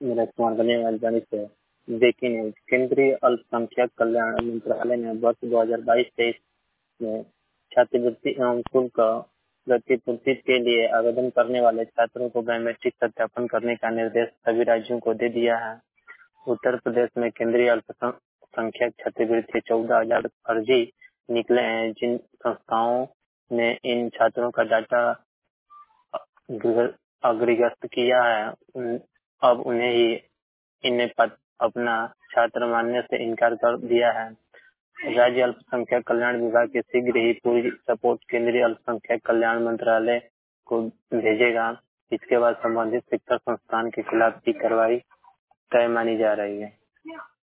मेरा कुमार धन्यवाद जानी से ब्रेकिंग न्यूज। केंद्रीय अल्पसंख्यक कल्याण मंत्रालय ने वर्ष 2022-23 में छात्रवृत्ति एवं शुल्क प्रतिपूर्ति के लिए आवेदन करने वाले छात्रों को बायोमेट्रिक सत्यापन करने का निर्देश सभी राज्यों को दे दिया है। उत्तर प्रदेश में केंद्रीय अल्पसंख्यक छात्रवृत्ति 14,000 अर्जी निकले हैं। जिन संस्थाओं ने इन छात्रों का डाटा अग्रगत किया है अब उन्हें ही इन्हें अपना छात्र मानने से इनकार कर दिया है। राज्य अल्पसंख्यक कल्याण विभाग के शीघ्र ही पूरी सपोर्ट केंद्रीय अल्पसंख्यक कल्याण मंत्रालय को भेजेगा। इसके बाद संबंधित शिक्षा संस्थान के खिलाफ की कार्रवाई तय मानी जा रही है।